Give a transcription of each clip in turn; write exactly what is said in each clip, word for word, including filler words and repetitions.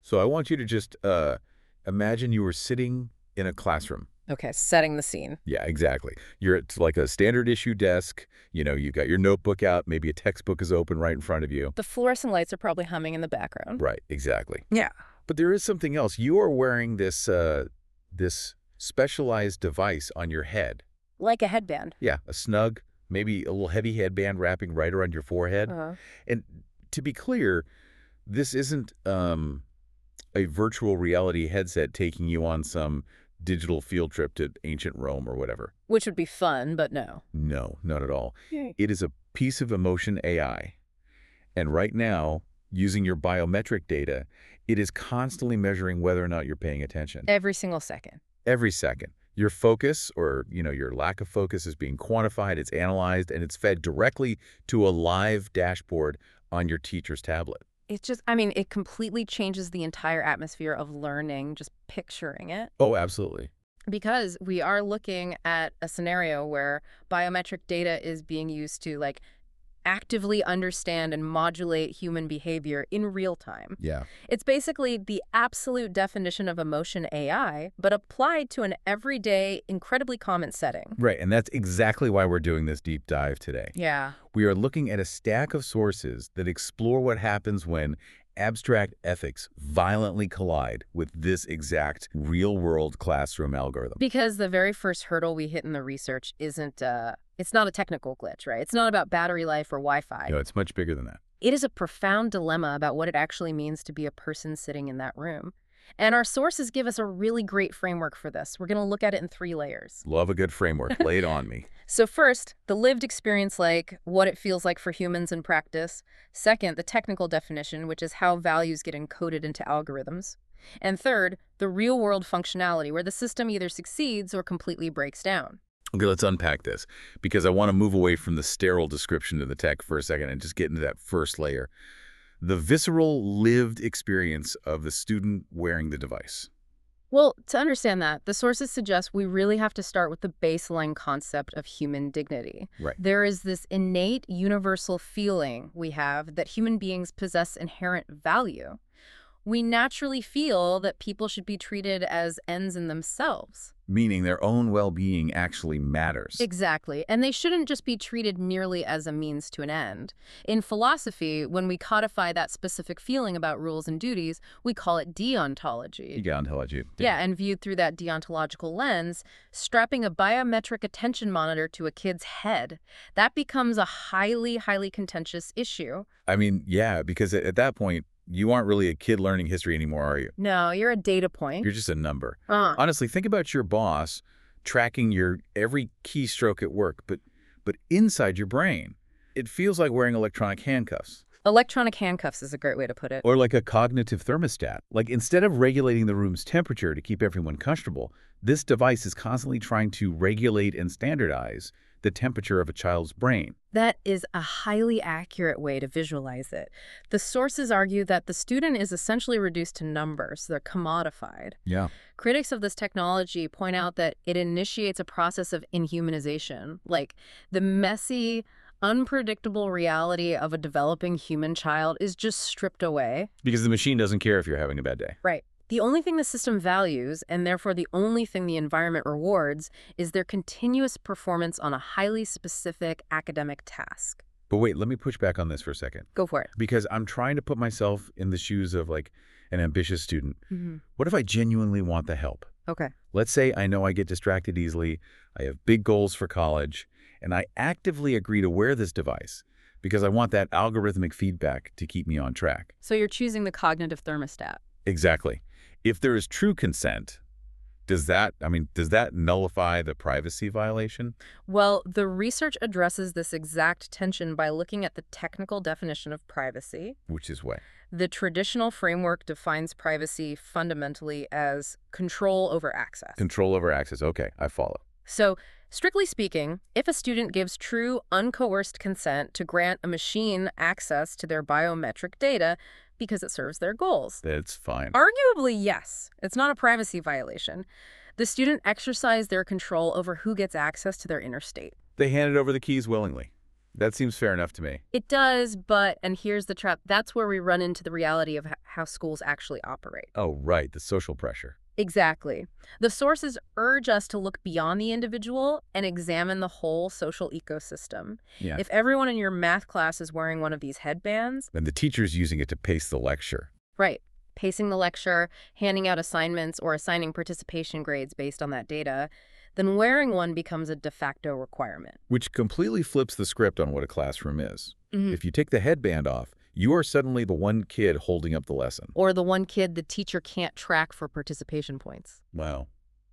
So I want you to just uh, imagine you were sitting in a classroom. Okay, setting the scene. Yeah, exactly. You're at like a standard issue desk. You know, you've got your notebook out. Maybe a textbook is open right in front of you. The fluorescent lights are probably humming in the background. Right, exactly. Yeah. But there is something else. You are wearing this uh, this specialized device on your head. Like a headband. Yeah, a snug, maybe a little heavy headband wrapping right around your forehead. Uh-huh. And to be clear, this isn't um, a virtual reality headset taking you on some digital field trip to ancient Rome or whatever. Which would be fun, but no. No, not at all. Yay. It is a piece of emotion A I. And right now, using your biometric data, it is constantly measuring whether or not you're paying attention. Every single second. Every second. Your focus or, you know, your lack of focus is being quantified, it's analyzed, and it's fed directly to a live dashboard on your teacher's tablet. It's just, I mean, it completely changes the entire atmosphere of learning, just picturing it. Oh, absolutely. Because we are looking at a scenario where biometric data is being used to, like, actively understand and modulate human behavior in real time. Yeah. It's basically the absolute definition of emotion A I, but applied to an everyday, incredibly common setting. Right, and that's exactly why we're doing this deep dive today. Yeah. We are looking at a stack of sources that explore what happens when abstract ethics violently collide with this exact real-world classroom algorithm. Because the very first hurdle we hit in the research isn't, uh, it's not a technical glitch, right? It's not about battery life or Wi-Fi. No, it's much bigger than that. It is a profound dilemma about what it actually means to be a person sitting in that room. And our sources give us a really great framework for this. We're going to look at it in three layers. Love a good framework. Lay it on me. So first, the lived experience, like what it feels like for humans in practice. Second, the technical definition, which is how values get encoded into algorithms. And third, the real-world functionality, where the system either succeeds or completely breaks down. Okay, let's unpack this, because I want to move away from the sterile description of the tech for a second and just get into that first layer. The visceral, lived experience of the student wearing the device. Well, to understand that, the sources suggest we really have to start with the baseline concept of human dignity. Right. There is this innate, universal feeling we have that human beings possess inherent value. We naturally feel that people should be treated as ends in themselves. Meaning their own well-being actually matters. Exactly. And they shouldn't just be treated merely as a means to an end. In philosophy, when we codify that specific feeling about rules and duties, we call it deontology. Deontology. Yeah, and viewed through that deontological lens, strapping a biometric attention monitor to a kid's head, that becomes a highly, highly contentious issue. I mean, yeah, because at that point, you aren't really a kid learning history anymore, are you? No, you're a data point. You're just a number. Uh. Honestly, think about your boss tracking your every keystroke at work, but but inside your brain, it feels like wearing electronic handcuffs. Electronic handcuffs is a great way to put it. Or like a cognitive thermostat. Like instead of regulating the room's temperature to keep everyone comfortable, this device is constantly trying to regulate and standardize the temperature of a child's brain. That is a highly accurate way to visualize it. The sources argue that the student is essentially reduced to numbers. They're commodified. Yeah. Critics of this technology point out that it initiates a process of inhumanization, like the messy, unpredictable reality of a developing human child is just stripped away. Because the machine doesn't care if you're having a bad day. Right. The only thing the system values, and therefore the only thing the environment rewards, is their continuous performance on a highly specific academic task. But wait, let me push back on this for a second. Go for it. Because I'm trying to put myself in the shoes of like an ambitious student. Mm-hmm. What if I genuinely want the help? Okay. Let's say I know I get distracted easily, I have big goals for college, and I actively agree to wear this device because I want that algorithmic feedback to keep me on track. So you're choosing the cognitive thermostat. Exactly. If there is true consent, does that, I mean, does that nullify the privacy violation? Well, the research addresses this exact tension by looking at the technical definition of privacy. Which is what? The traditional framework defines privacy fundamentally as control over access. Control over access. Okay, I follow. So, strictly speaking, if a student gives true, uncoerced consent to grant a machine access to their biometric data because it serves their goals, That's fine. arguably, yes, it's not a privacy violation. The student exercised their control over who gets access to their inner state. They handed over the keys willingly. That seems fair enough to me. It does, but, and here's the trap, that's where we run into the reality of h- how schools actually operate. Oh, right, the social pressure. Exactly. The sources urge us to look beyond the individual and examine the whole social ecosystem. Yeah. If everyone in your math class is wearing one of these headbands, And the teacher's using it to pace the lecture. right, pacing the lecture, handing out assignments, or assigning participation grades based on that data, then wearing one becomes a de facto requirement. Which completely flips the script on what a classroom is. Mhm. If you take the headband off, you are suddenly the one kid holding up the lesson. Or the one kid the teacher can't track for participation points. Wow.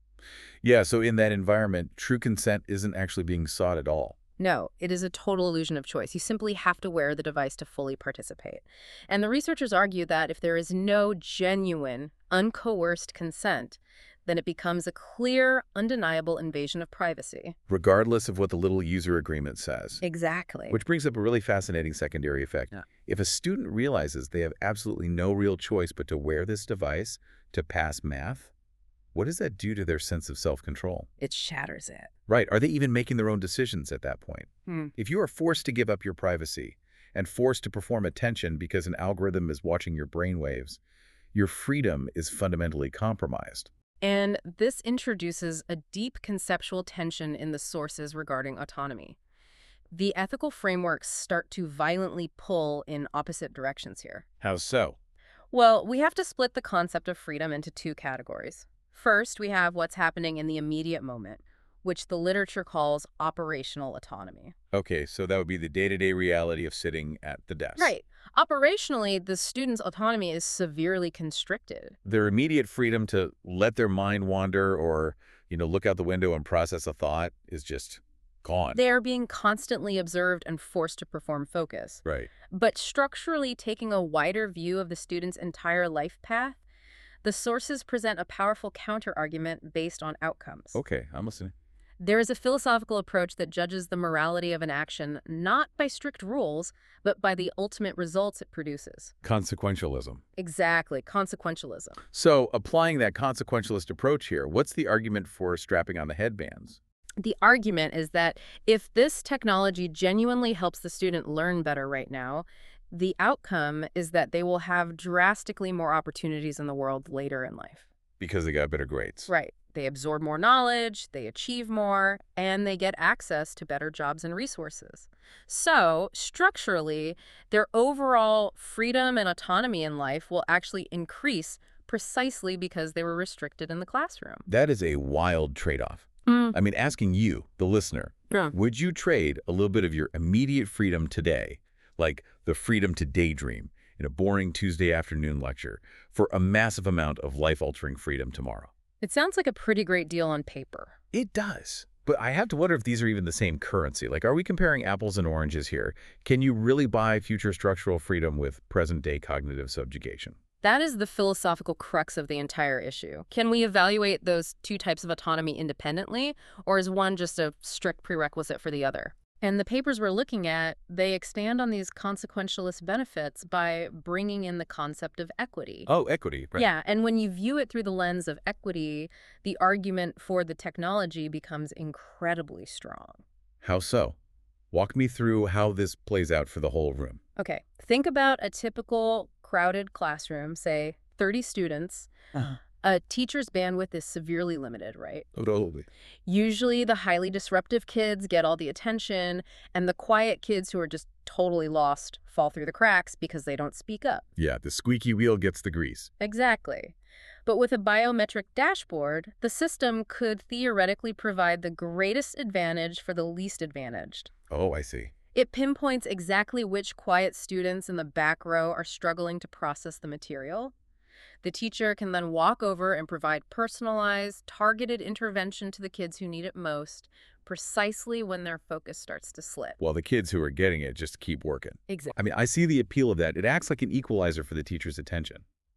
Yeah, so in that environment, true consent isn't actually being sought at all. No, it is a total illusion of choice. You simply have to wear the device to fully participate. And the researchers argue that if there is no genuine, uncoerced consent, then it becomes a clear, undeniable invasion of privacy. Regardless of what the little user agreement says. Exactly. Which brings up a really fascinating secondary effect. Yeah. If a student realizes they have absolutely no real choice but to wear this device to pass math, what does that do to their sense of self-control? It shatters it. Right. Are they even making their own decisions at that point? Hmm. If you are forced to give up your privacy and forced to perform attention because an algorithm is watching your brainwaves, your freedom is fundamentally compromised. And this introduces a deep conceptual tension in the sources regarding autonomy. The ethical frameworks start to violently pull in opposite directions here. How so? Well, we have to split the concept of freedom into two categories. First, we have what's happening in the immediate moment, which the literature calls operational autonomy. Okay, so that would be the day-to-day reality of sitting at the desk. Right. Operationally, the student's autonomy is severely constricted. Their immediate freedom to let their mind wander or, you know, look out the window and process a thought is just gone. They are being constantly observed and forced to perform focus. Right. But structurally, taking a wider view of the student's entire life path, the sources present a powerful counter-argument based on outcomes. Okay, I'm listening. There is a philosophical approach that judges the morality of an action not by strict rules, but by the ultimate results it produces. Consequentialism. Exactly, consequentialism. So, applying that consequentialist approach here, what's the argument for strapping on the headbands? The argument is that if this technology genuinely helps the student learn better right now, the outcome is that they will have drastically more opportunities in the world later in life. Because they got better grades. Right. They absorb more knowledge, they achieve more, and they get access to better jobs and resources. So, structurally, their overall freedom and autonomy in life will actually increase precisely because they were restricted in the classroom. That is a wild trade-off. Mm. I mean, asking you, the listener, Yeah. would you trade a little bit of your immediate freedom today, like the freedom to daydream in a boring Tuesday afternoon lecture, for a massive amount of life-altering freedom tomorrow? It sounds like a pretty great deal on paper. It does. But I have to wonder if these are even the same currency. Like, are we comparing apples and oranges here? Can you really buy future structural freedom with present-day cognitive subjugation? That is the philosophical crux of the entire issue. Can we evaluate those two types of autonomy independently, or is one just a strict prerequisite for the other? And the papers we're looking at, they expand on these consequentialist benefits by bringing in the concept of equity. Oh, equity. Right. Yeah, and when you view it through the lens of equity, the argument for the technology becomes incredibly strong. How so? Walk me through how this plays out for the whole room. Okay, think about a typical crowded classroom, say thirty students. Uh-huh. A teacher's bandwidth is severely limited, right? Totally. Usually the highly disruptive kids get all the attention, and the quiet kids who are just totally lost fall through the cracks because they don't speak up. Yeah, the squeaky wheel gets the grease. Exactly. But with a biometric dashboard, the system could theoretically provide the greatest advantage for the least advantaged. Oh, I see. It pinpoints exactly which quiet students in the back row are struggling to process the material. The teacher can then walk over and provide personalized, targeted intervention to the kids who need it most, precisely when their focus starts to slip. Well, the kids who are getting it just keep working. Exactly. I mean, I see the appeal of that. It acts like an equalizer for the teacher's attention.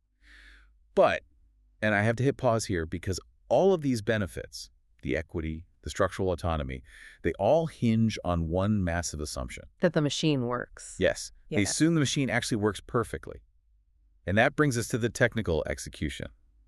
But, and I have to hit pause here because all of these benefits, the equity, the structural autonomy, they all hinge on one massive assumption. That the machine works. Yes, Yeah. they assume the machine actually works perfectly. And that brings us to the technical execution.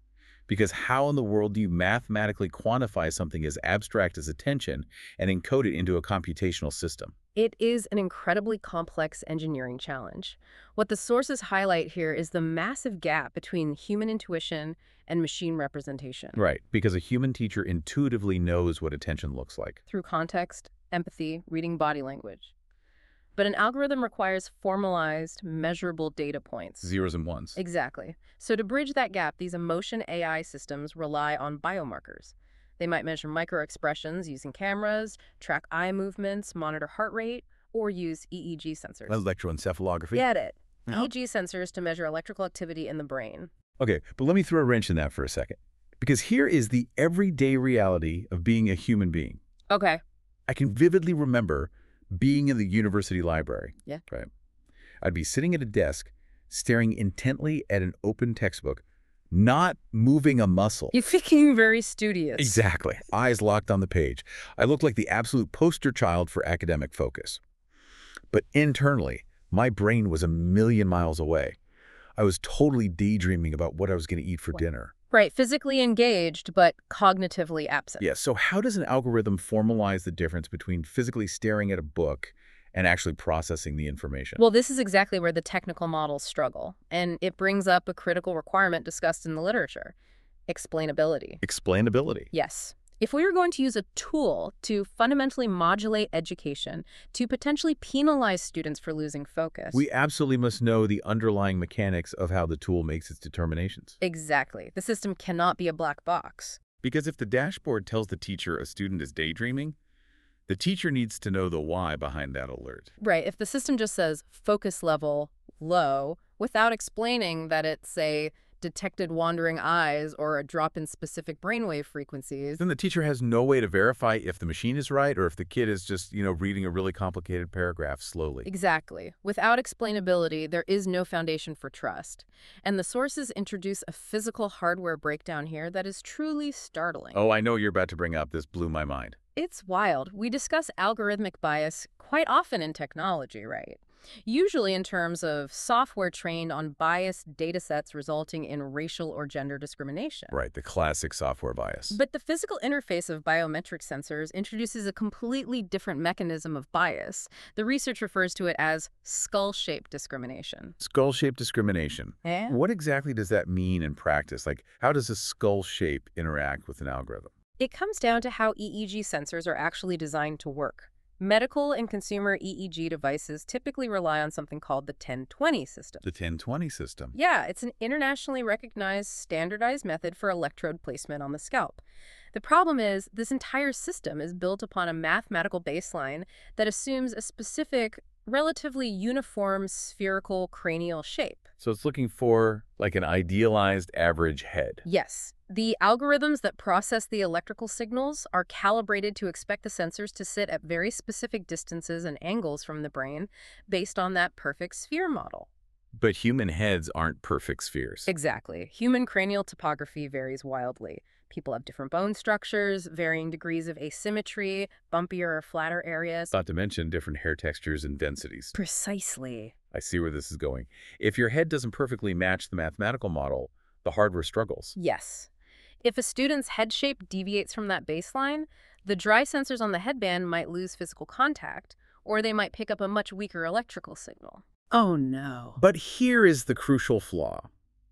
Because how in the world do you mathematically quantify something as abstract as attention and encode it into a computational system? It is an incredibly complex engineering challenge. What the sources highlight here is the massive gap between human intuition and machine representation. Right, because a human teacher intuitively knows what attention looks like. Through context, empathy, reading body language. But an algorithm requires formalized, measurable data points. Zeros and ones. Exactly. So to bridge that gap, these emotion A I systems rely on biomarkers. They might measure microexpressions using cameras, track eye movements, monitor heart rate, or use E E G sensors. Electroencephalography? Get it. Yeah. E E G sensors to measure electrical activity in the brain. Okay, but let me throw a wrench in that for a second. Because here is the everyday reality of being a human being. Okay. I can vividly remember being in the university library. Yeah. Right. I'd be sitting at a desk, staring intently at an open textbook, not moving a muscle. You're feeling very studious. Exactly. Eyes locked on the page. I looked like the absolute poster child for academic focus. But internally, my brain was a million miles away. I was totally daydreaming about what I was going to eat for What? dinner. Right, physically engaged, but cognitively absent. Yeah, so how does an algorithm formalize the difference between physically staring at a book and actually processing the information? Well, this is exactly where the technical models struggle, and it brings up a critical requirement discussed in the literature: explainability. Explainability. Yes. If we were going to use a tool to fundamentally modulate education, to potentially penalize students for losing focus. We absolutely must know the underlying mechanics of how the tool makes its determinations. Exactly. The system cannot be a black box. Because if the dashboard tells the teacher a student is daydreaming, the teacher needs to know the why behind that alert. Right. If the system just says focus level low without explaining that it's a detected wandering eyes or a drop in specific brainwave frequencies. Then the teacher has no way to verify if the machine is right or if the kid is just, you know, reading a really complicated paragraph slowly. Exactly. Without explainability, there is no foundation for trust. And the sources introduce a physical hardware breakdown here that is truly startling. Oh, I know you're about to bring up. This blew my mind. It's wild. We discuss algorithmic bias quite often in technology, right? Usually in terms of software trained on biased datasets resulting in racial or gender discrimination. Right, the classic software bias. But the physical interface of biometric sensors introduces a completely different mechanism of bias. The research refers to it as skull-shaped discrimination. Skull-shaped discrimination. Yeah? What exactly does that mean in practice? Like, how does a skull shape interact with an algorithm? It comes down to how E E G sensors are actually designed to work. Medical and consumer E E G devices typically rely on something called the ten twenty system. The ten twenty system. Yeah, it's an internationally recognized standardized method for electrode placement on the scalp. The problem is this entire system is built upon a mathematical baseline that assumes a specific, relatively uniform spherical cranial shape. So it's looking for, like, an idealized average head. Yes. The algorithms that process the electrical signals are calibrated to expect the sensors to sit at very specific distances and angles from the brain based on that perfect sphere model. But human heads aren't perfect spheres. Exactly. Human cranial topography varies wildly. People have different bone structures, varying degrees of asymmetry, bumpier or flatter areas. Not to mention different hair textures and densities. Precisely. I see where this is going. If your head doesn't perfectly match the mathematical model, the hardware struggles. Yes. If a student's head shape deviates from that baseline, the dry sensors on the headband might lose physical contact, or they might pick up a much weaker electrical signal. Oh no. But here is the crucial flaw.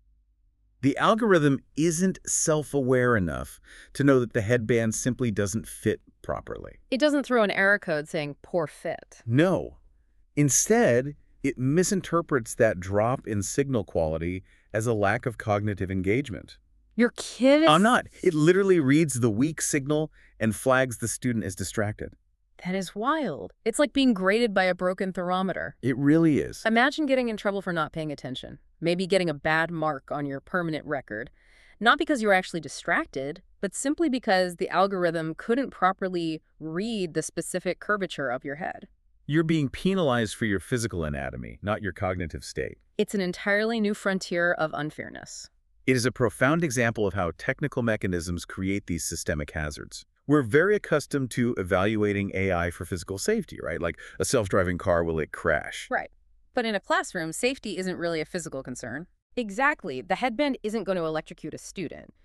The algorithm isn't self-aware enough to know that the headband simply doesn't fit properly. It doesn't throw an error code saying poor fit. No. Instead, it misinterprets that drop in signal quality as a lack of cognitive engagement. You're kidding? I'm not. It literally reads the weak signal and flags the student as distracted. That is wild. It's like being graded by a broken thermometer. It really is. Imagine getting in trouble for not paying attention. Maybe getting a bad mark on your permanent record. Not because you were actually distracted, but simply because the algorithm couldn't properly read the specific curvature of your head. You're being penalized for your physical anatomy, not your cognitive state. It's an entirely new frontier of unfairness. It is a profound example of how technical mechanisms create these systemic hazards. We're very accustomed to evaluating A I for physical safety, right? Like a self-driving car, will it crash? Right. But in a classroom, safety isn't really a physical concern. Exactly. The headband isn't going to electrocute a student.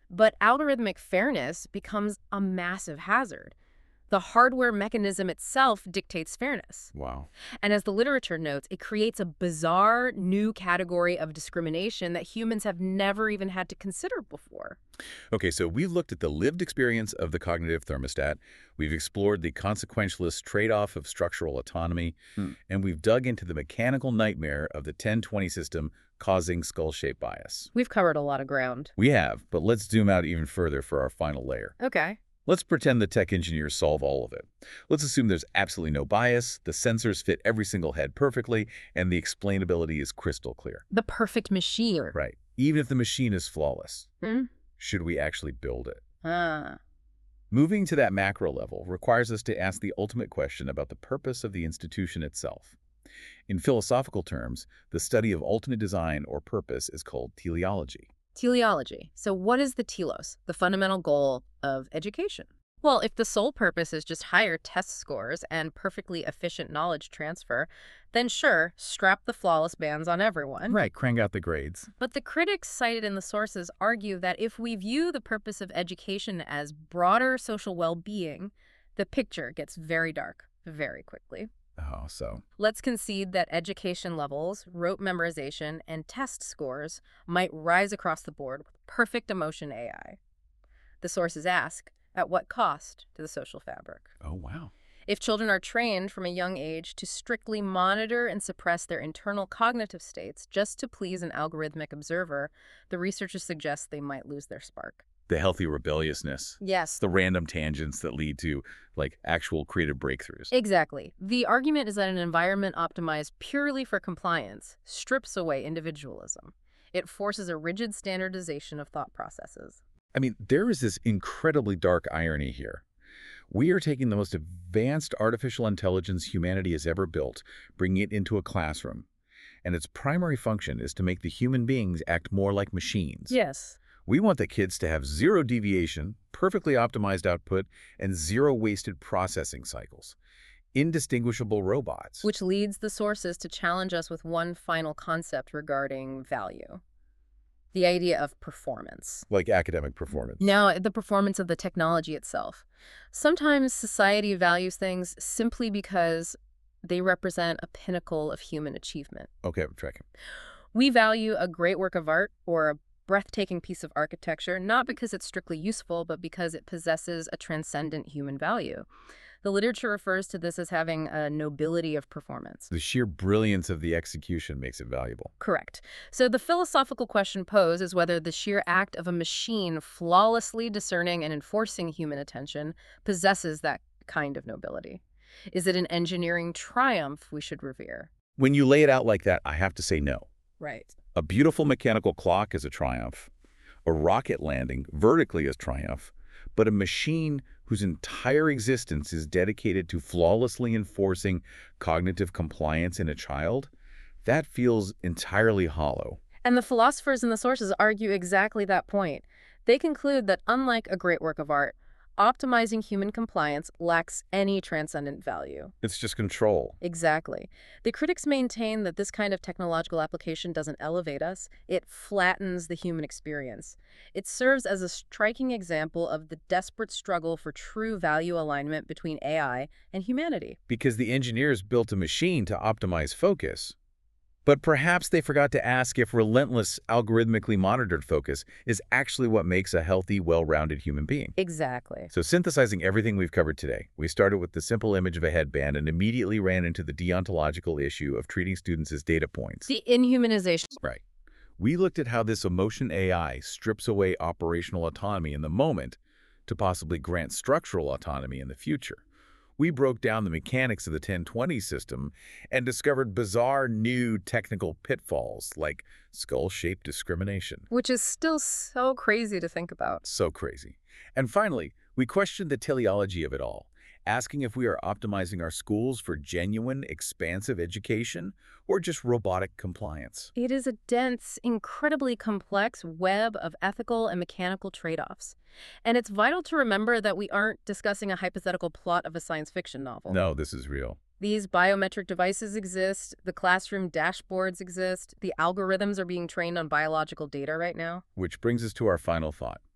But algorithmic fairness becomes a massive hazard. The hardware mechanism itself dictates fairness. Wow. And as the literature notes, it creates a bizarre new category of discrimination that humans have never even had to consider before. Okay, so we've looked at the lived experience of the cognitive thermostat, we've explored the consequentialist trade-off of structural autonomy, Hmm. and we've dug into the mechanical nightmare of the ten twenty system causing skull-shaped bias. We've covered a lot of ground. We have, but let's zoom out even further for our final layer. Okay. Let's pretend the tech engineers solve all of it. Let's assume there's absolutely no bias, the sensors fit every single head perfectly, and the explainability is crystal clear. The perfect machine. Right. Even if the machine is flawless, Hmm? should we actually build it? Ah. Moving to that macro level requires us to ask the ultimate question about the purpose of the institution itself. In philosophical terms, the study of ultimate design or purpose is called teleology. Teleology. So what is the telos, the fundamental goal of education? Well, if the sole purpose is just higher test scores and perfectly efficient knowledge transfer, then sure, strap the flawless bands on everyone. Right, crank out the grades. But the critics cited in the sources argue that if we view the purpose of education as broader social well-being, the picture gets very dark very quickly. Oh, so. Let's concede that education levels, rote memorization, and test scores might rise across the board with perfect emotion A I. The sources ask, at what cost to the social fabric? Oh, wow. If children are trained from a young age to strictly monitor and suppress their internal cognitive states just to please an algorithmic observer, the researchers suggest they might lose their spark. The healthy rebelliousness. Yes. The random tangents that lead to, like, actual creative breakthroughs. Exactly. The argument is that an environment optimized purely for compliance strips away individualism. It forces a rigid standardization of thought processes. I mean, there is this incredibly dark irony here. We are taking the most advanced artificial intelligence humanity has ever built, bringing it into a classroom. And its primary function is to make the human beings act more like machines. Yes. We want the kids to have zero deviation, perfectly optimized output, and zero wasted processing cycles. Indistinguishable robots. Which leads the sources to challenge us with one final concept regarding value. The idea of performance. Like academic performance. Now, the performance of the technology itself. Sometimes society values things simply because they represent a pinnacle of human achievement. Okay, I'm tracking. We value a great work of art or a breathtaking piece of architecture, not because it's strictly useful, but because it possesses a transcendent human value. The literature refers to this as having a nobility of performance. The sheer brilliance of the execution makes it valuable. Correct. So the philosophical question posed is whether the sheer act of a machine flawlessly discerning and enforcing human attention possesses that kind of nobility. Is it an engineering triumph we should revere? When you lay it out like that, I have to say no. Right. A beautiful mechanical clock is a triumph. A rocket landing vertically is triumph. But a machine whose entire existence is dedicated to flawlessly enforcing cognitive compliance in a child, that feels entirely hollow. And the philosophers in the sources argue exactly that point. They conclude that unlike a great work of art, optimizing human compliance lacks any transcendent value. It's just control. Exactly. The critics maintain that this kind of technological application doesn't elevate us, it flattens the human experience. It serves as a striking example of the desperate struggle for true value alignment between A I and humanity. Because the engineers built a machine to optimize focus. But perhaps they forgot to ask if relentless, algorithmically monitored focus is actually what makes a healthy, well-rounded human being. Exactly. So synthesizing everything we've covered today, we started with the simple image of a headband and immediately ran into the deontological issue of treating students as data points. The inhumanization. Right. We looked at how this emotion A I strips away operational autonomy in the moment to possibly grant structural autonomy in the future. We broke down the mechanics of the ten twenty system and discovered bizarre new technical pitfalls like skull-shaped discrimination. Which is still so crazy to think about. So crazy. And finally, we questioned the teleology of it all, asking if we are optimizing our schools for genuine, expansive education or just robotic compliance. It is a dense, incredibly complex web of ethical and mechanical trade-offs. And it's vital to remember that we aren't discussing a hypothetical plot of a science fiction novel. No, this is real. These biometric devices exist, the classroom dashboards exist, the algorithms are being trained on biological data right now. Which brings us to our final thought.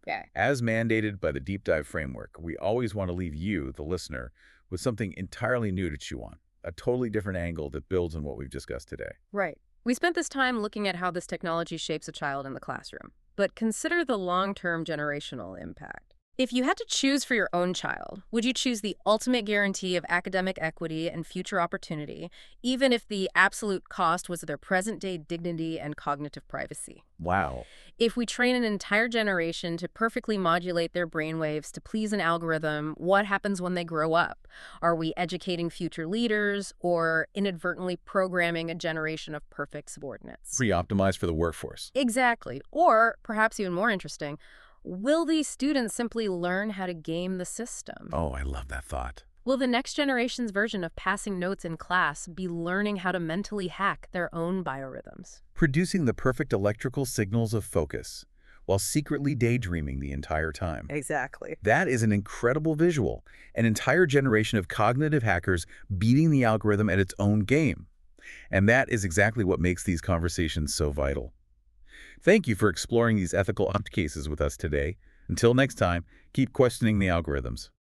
Okay. As mandated by the Deep Dive framework, we always want to leave you, the listener, with something entirely new to chew on, a totally different angle that builds on what we've discussed today. Right. We spent this time looking at how this technology shapes a child in the classroom, but consider the long-term generational impact. If you had to choose for your own child, would you choose the ultimate guarantee of academic equity and future opportunity, even if the absolute cost was their present-day dignity and cognitive privacy? Wow. If we train an entire generation to perfectly modulate their brainwaves to please an algorithm, what happens when they grow up? Are we educating future leaders or inadvertently programming a generation of perfect subordinates? Pre-optimized for the workforce. Exactly. Or, perhaps even more interesting, will these students simply learn how to game the system? Oh, I love that thought. Will the next generation's version of passing notes in class be learning how to mentally hack their own biorhythms? Producing the perfect electrical signals of focus while secretly daydreaming the entire time. Exactly. That is an incredible visual. An entire generation of cognitive hackers beating the algorithm at its own game. And that is exactly what makes these conversations so vital. Thank you for exploring these ethical cases with us today. Until next time, keep questioning the algorithms.